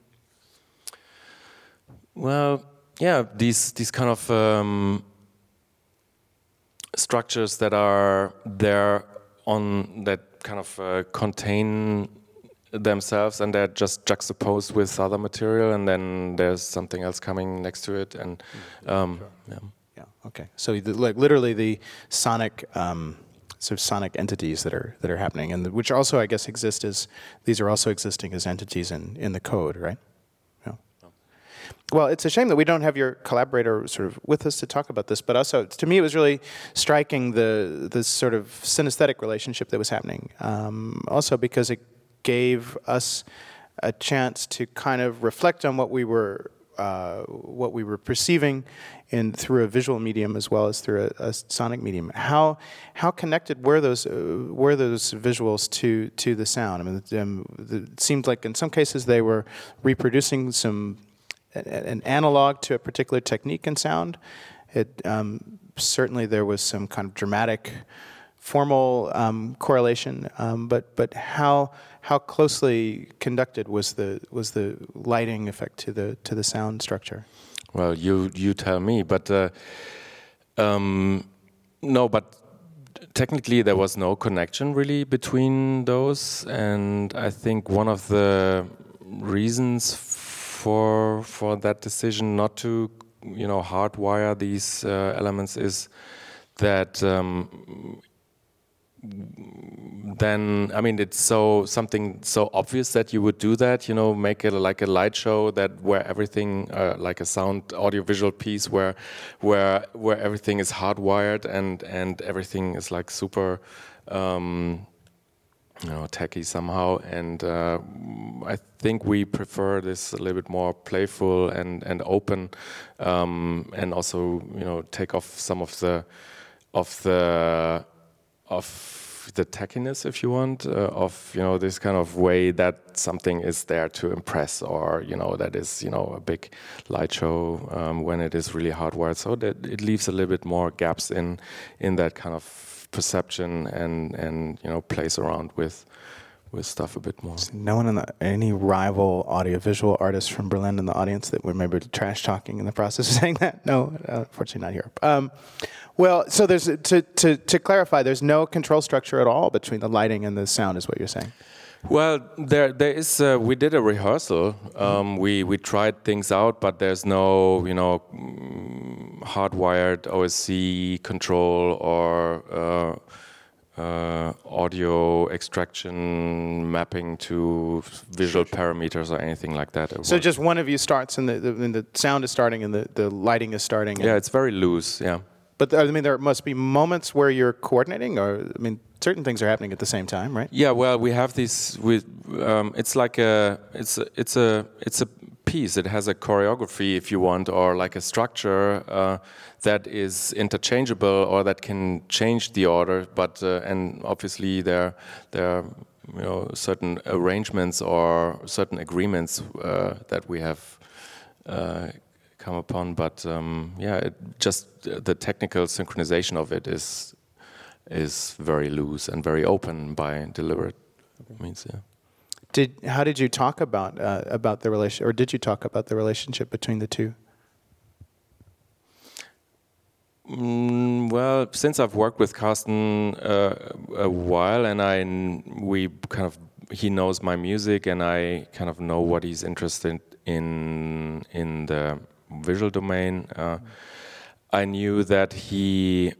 Speaker 2: Well, yeah, these these kind of um, structures that are there on that kind of uh, contain themselves, and they're just juxtaposed with other material, and then there's something else coming next to it, and um,
Speaker 3: sure.
Speaker 2: yeah.
Speaker 3: Yeah. Okay. So the, like literally the sonic. Um, sort of sonic entities that are that are happening, and the, which also I guess exist as these are also existing as entities in in the code, right? Yeah. No. Well, it's a shame that we don't have your collaborator sort of with us to talk about this, but also to me it was really striking the this sort of synesthetic relationship that was happening. Um, also because it gave us a chance to kind of reflect on what we were uh, what we were perceiving in through a visual medium as well as through a, a sonic medium. How how connected were those uh, were those visuals to to the sound? I mean, um, the, it seemed like in some cases they were reproducing some an analog to a particular technique in sound. It um, certainly there was some kind of dramatic, formal um, correlation. Um, but but how how closely conducted was the was the lighting effect to the to the sound structure?
Speaker 2: Well, you you tell me, but uh, um, no, but technically there was no connection really between those, and I think one of the reasons for for that decision not to you know hardwire these uh, elements is that. Um, then I mean it's so something so obvious that you would do that, you know, make it like a light show that where everything uh, like a sound audiovisual piece where where where everything is hardwired and and everything is like super um, you know tacky somehow, and uh, I think we prefer this a little bit more playful and and open, um, and also you know take off some of the of the of the tackiness, if you want, uh, of you know this kind of way that something is there to impress, or you know that is you know a big light show um, when it is really hardwired. So that it leaves a little bit more gaps in in that kind of perception and and you know plays around with with stuff a bit more.
Speaker 3: No one in the, any rival audiovisual artists from Berlin in the audience that were maybe trash talking in the process of saying that? No, unfortunately not here. Um, well, so there's to, to to clarify, there's no control structure at all between the lighting and the sound, is what you're saying.
Speaker 2: Well, there there is. Uh, we did a rehearsal. Um, we we tried things out, but there's no you know hardwired O S C control or. Uh, Uh, audio extraction mapping to visual parameters or anything like that.
Speaker 3: So just one of you starts and the, the, and the sound is starting and the, the lighting is starting.
Speaker 2: Yeah, it's very loose, yeah.
Speaker 3: But I mean, there must be moments where you're coordinating, or I mean, certain things are happening at the same time, right?
Speaker 2: Yeah, well, we have these. We, um, it's like a, it's a, it's a, it's a piece. It has a choreography, if you want, or like a structure uh, that is interchangeable or that can change the order. But uh, and obviously there there are, you know, certain arrangements or certain agreements uh, that we have uh, come upon. But um, yeah, it just the technical synchronization of it is is very loose and very open by deliberate means. Yeah.
Speaker 3: Did how did you talk about uh, about the relation, or did you talk about the relationship between the two?
Speaker 2: Mm, well, since I've worked with Carsten uh, a while, and I we kind of he knows my music, and I kind of know what he's interested in in the visual domain. Uh, I knew that he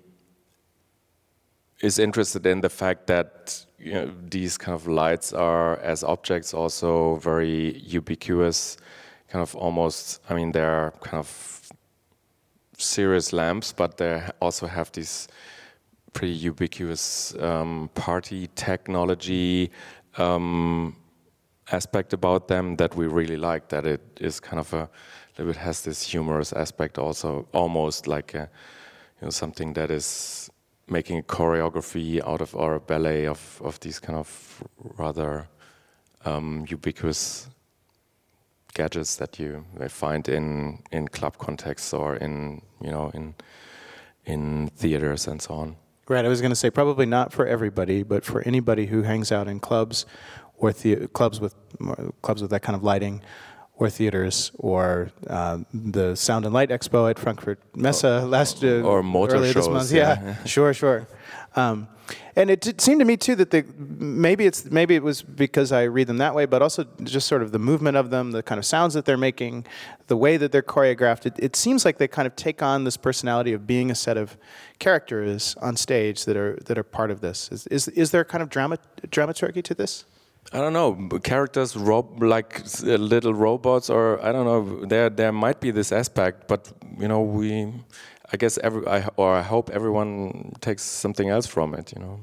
Speaker 2: is interested in the fact that, you know, these kind of lights are, as objects, also very ubiquitous, kind of almost, I mean, they're kind of serious lamps, but they also have this pretty ubiquitous um, party technology um, aspect about them that we really like, that it is kind of a little bit has this humorous aspect also, almost like a, you know, something that is making a choreography out of, or a ballet of, of these kind of rather um, ubiquitous gadgets that you may find in, in club contexts or in, you know, in in theaters and so on.
Speaker 3: Right, I was going to say probably not for everybody, but for anybody who hangs out in clubs or the clubs with clubs with that kind of lighting, or theaters, or uh, the Sound and Light Expo at Frankfurt Messe
Speaker 2: or,
Speaker 3: last uh,
Speaker 2: or motor
Speaker 3: earlier
Speaker 2: shows,
Speaker 3: this month.
Speaker 2: Yeah,
Speaker 3: yeah. sure, sure. Um, and it did seem to me too that the maybe it's maybe it was because I read them that way, but also just sort of the movement of them, the kind of sounds that they're making, the way that they're choreographed. It, it seems like they kind of take on this personality of being a set of characters on stage that are that are part of this. Is is, is there kind of drama dramaturgy to this?
Speaker 2: I don't know, characters rob like uh, little robots, or I don't know. There, there might be this aspect, but you know, we, I guess, every, I, or I hope everyone takes something else from it. You know.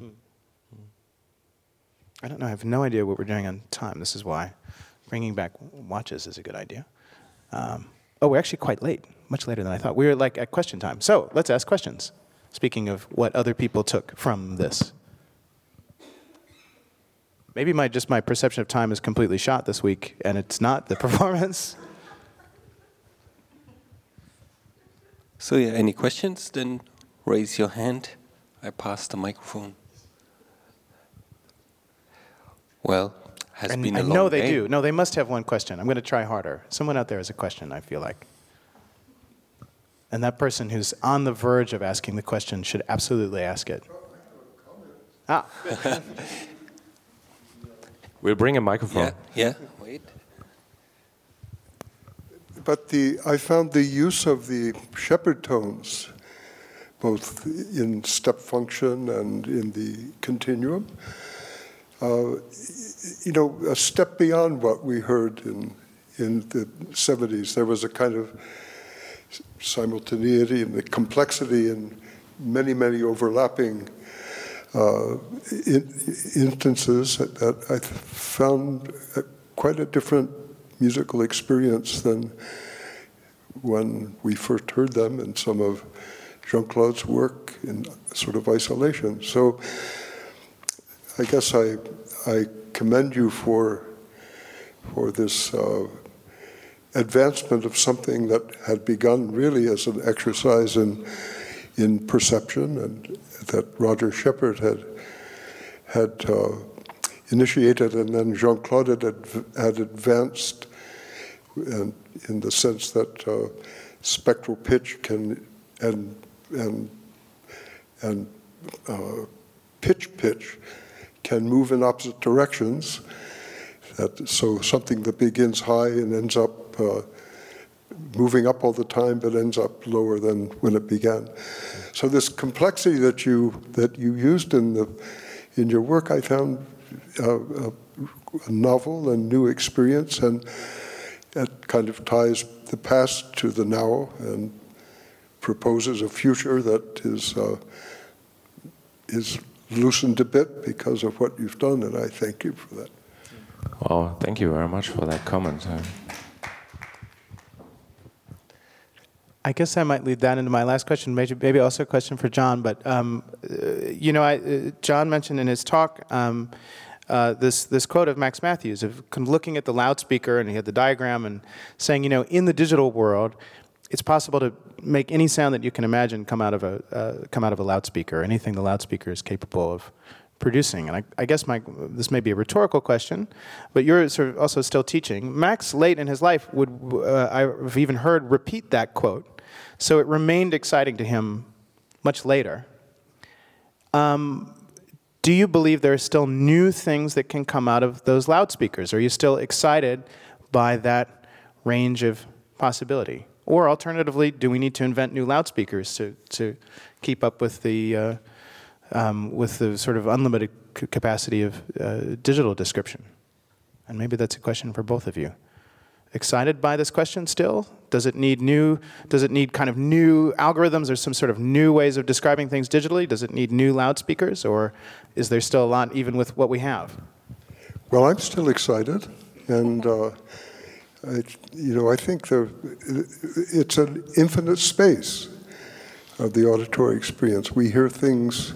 Speaker 3: I don't know. I have no idea what we're doing on time. This is why bringing back watches is a good idea. Um, oh, we're actually quite late, much later than I thought. We were like at question time. So let's ask questions. Speaking of what other people took from this. Maybe my just my perception of time is completely shot this week, and it's not the performance.
Speaker 1: So yeah, any questions? Then raise your hand. I pass the microphone. Well, has
Speaker 3: and
Speaker 1: been a
Speaker 3: I
Speaker 1: long
Speaker 3: know they
Speaker 1: day.
Speaker 3: do. No, they must have one question. I'm going to try harder. Someone out there has a question, I feel like. And that person who's on the verge of asking the question should absolutely ask it. Ah.
Speaker 2: We'll bring a microphone.
Speaker 1: Yeah, yeah. Wait.
Speaker 4: But the I found the use of the shepherd tones, both in step function and in the continuum, uh, you know, a step beyond what we heard in in the seventies. There was a kind of simultaneity and the complexity in many, many overlapping Uh, in, instances that, that I found a, quite a different musical experience than when we first heard them in some of Jean-Claude's work in sort of isolation. So I guess I I commend you for for this uh, advancement of something that had begun really as an exercise in in perception, and that Roger Shepard had had uh, initiated, and then Jean-Claude had, had advanced in, in the sense that uh, spectral pitch can and and and uh, pitch pitch can move in opposite directions. That so something that begins high and ends up uh, moving up all the time, but ends up lower than when it began. So this complexity that you that you used in the in your work, I found uh, a, a novel and new experience, and it kind of ties the past to the now and proposes a future that is uh, is loosened a bit because of what you've done, and I thank you for that.
Speaker 2: Well, thank you very much for that comment.
Speaker 3: I guess I might lead that into my last question, maybe, maybe also a question for John. But um, uh, you know, I, uh, John mentioned in his talk um, uh, this this quote of Max Matthews of kind of looking at the loudspeaker, and he had the diagram, and saying, you know, in the digital world, it's possible to make any sound that you can imagine come out of a uh, come out of a loudspeaker, anything the loudspeaker is capable of producing. And I, I guess my this may be a rhetorical question, but you're sort of also still teaching. Max, late in his life, would uh, I've even heard repeat that quote, so it remained exciting to him much later. Um, do you believe there are still new things that can come out of those loudspeakers? Are you still excited by that range of possibility? Or alternatively, do we need to invent new loudspeakers to to keep up with the uh, Um, with the sort of unlimited c capacity of uh, digital description? And maybe that's a question for both of you. Excited by this question still? Does it need new, does it need kind of new algorithms or some sort of new ways of describing things digitally? Does it need new loudspeakers, or is there still a lot even with what we have?
Speaker 4: Well, I'm still excited, and uh, I, you know, I think there, it's an infinite space of the auditory experience. We hear things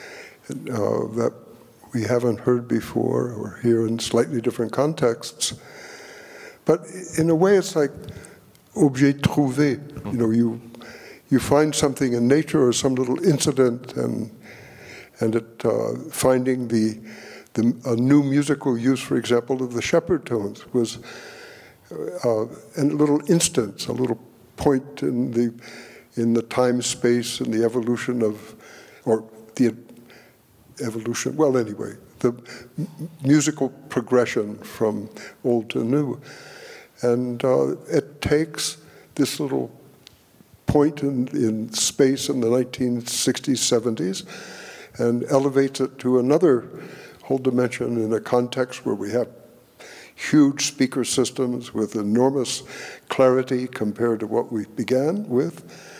Speaker 4: Uh, that we haven't heard before or hear in slightly different contexts. But in a way, it's like objet trouvé. You know, you you find something in nature or some little incident, and and it uh, finding the the a new musical use, for example, of the shepherd tones was uh, a little instance, a little point in the in the time space and the evolution of, or the evolution, well, anyway, the musical progression from old to new. And uh, it takes this little point in, in space in the nineteen sixties, seventies, and elevates it to another whole dimension in a context where we have huge speaker systems with enormous clarity compared to what we began with.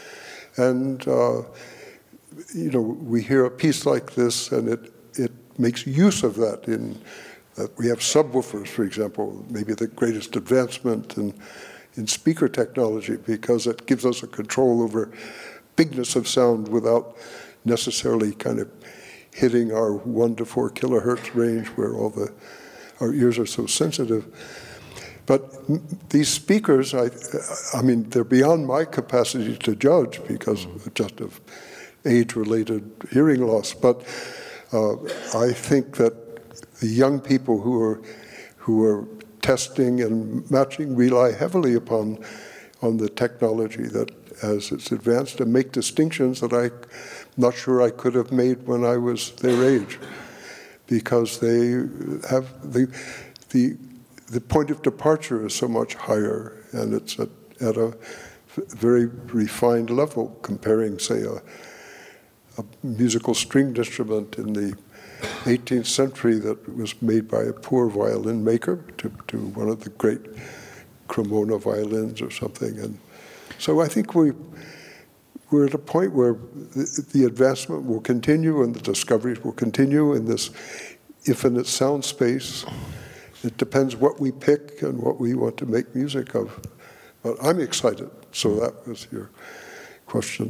Speaker 4: And uh, you know, we hear a piece like this, and it, it makes use of that in that we have subwoofers, for example, maybe the greatest advancement in, in speaker technology, because it gives us a control over bigness of sound without necessarily kind of hitting our one to four kilohertz range where all the, our ears are so sensitive. But these speakers, I, I mean, they're beyond my capacity to judge because just of age-related hearing loss, but uh, I think that the young people who are who are testing and matching rely heavily upon on the technology that as it's advanced, and make distinctions that I'm not sure I could have made when I was their age, because they have the the the point of departure is so much higher, and it's at, at a very refined level comparing, say, a a musical stringed instrument in the eighteenth century that was made by a poor violin maker to, to one of the great Cremona violins or something. And so I think we, we're at a point where the, the advancement will continue and the discoveries will continue in this infinite sound space. It depends what we pick and what we want to make music of. But I'm excited. So that was your question.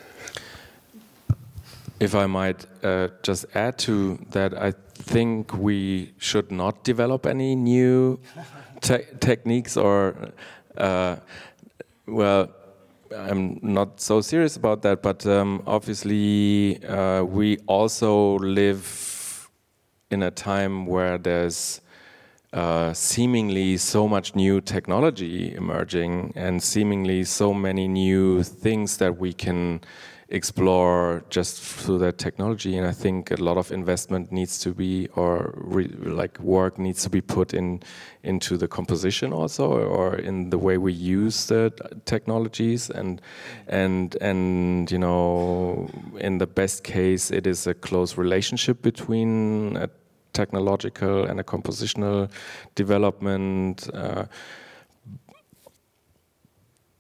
Speaker 2: If I might uh, just add to that, I think we should not develop any new te techniques or, uh, well, I'm not so serious about that, but um, obviously uh, we also live in a time where there's uh, seemingly so much new technology emerging and seemingly so many new things that we can explore just through that technology. And I think a lot of investment needs to be, or re, like work needs to be put in into the composition also, or in the way we use the technologies. And and and you know, in the best case, it is a close relationship between a technological and a compositional development. Uh,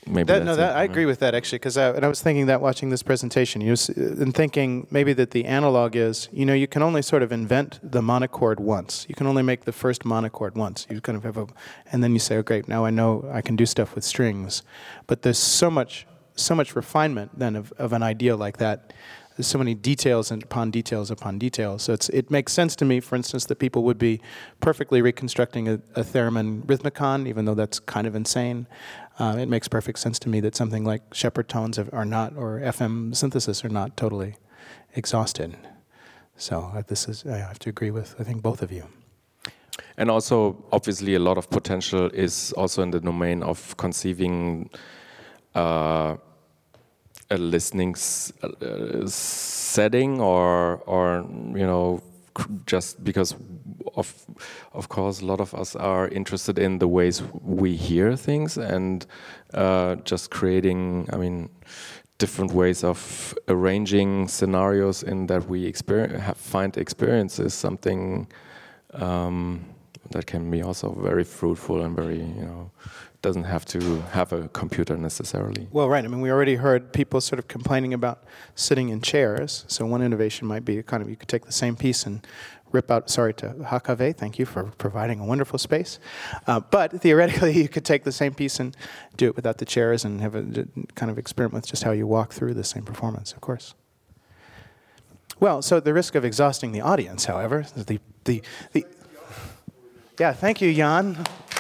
Speaker 2: maybe
Speaker 3: that,
Speaker 2: that's
Speaker 3: no, that,
Speaker 2: it.
Speaker 3: I agree with that actually, because I, and I was thinking that watching this presentation, you know, and thinking maybe that the analog is, you know, you can only sort of invent the monochord once. You can only make the first monochord once. You kind of have a, and then you say, oh great, now I know I can do stuff with strings. But there's so much, so much refinement then of, of an idea like that. There's so many details and upon details upon details. So it's, it makes sense to me, for instance, that people would be perfectly reconstructing a, a theremin rhythmicon, even though that's kind of insane. Uh, it makes perfect sense to me that something like Shepard tones are not, or F M synthesis are not totally exhausted. So uh, this is, I have to agree with, I think, both of you.
Speaker 2: And also, obviously, a lot of potential is also in the domain of conceiving uh, a listening s uh, setting, or, or you know, just because of of course a lot of us are interested in the ways we hear things, and uh, just creating, I mean, different ways of arranging scenarios in that we experience, have, find experiences, something um, that can be also very fruitful and very, you know, doesn't have to have a computer necessarily.
Speaker 3: Well, right. I mean, we already heard people sort of complaining about sitting in chairs. So one innovation might be kind of, you could take the same piece and rip out, sorry to H K V, thank you for providing a wonderful space. Uh, but theoretically, you could take the same piece and do it without the chairs and have a kind of experiment with just how you walk through the same performance, of course. Well, so at the risk of exhausting the audience, however, the, the, the yeah, thank you, Jan.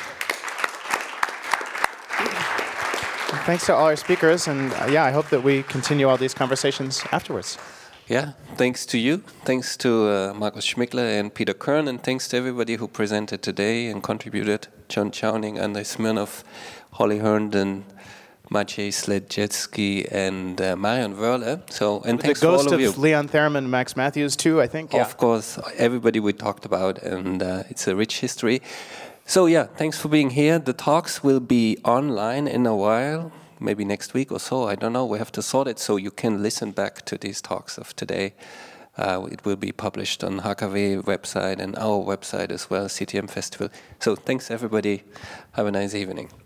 Speaker 3: Thanks to all our speakers, and uh, yeah, I hope that we continue all these conversations afterwards.
Speaker 1: Yeah, thanks to you, thanks to uh, Markus Schmickler and Peter Kern, and thanks to everybody who presented today and contributed. John Chowning, Andrei Smirnov, Holly Herndon, Maciej Sledjecki, and uh, Marion Wörle. So, and
Speaker 3: The
Speaker 1: thanks to all
Speaker 3: ghost
Speaker 1: of you.
Speaker 3: of Leon Theremin, Max Matthews too, I think. Yeah.
Speaker 1: Of course, everybody we talked about, and uh, it's a rich history. So yeah, thanks for being here. The talks will be online in a while, maybe next week or so, I don't know. We have to sort it so you can listen back to these talks of today. Uh, it will be published on H K V website and our website as well, C T M Festival. So thanks everybody. Have a nice evening.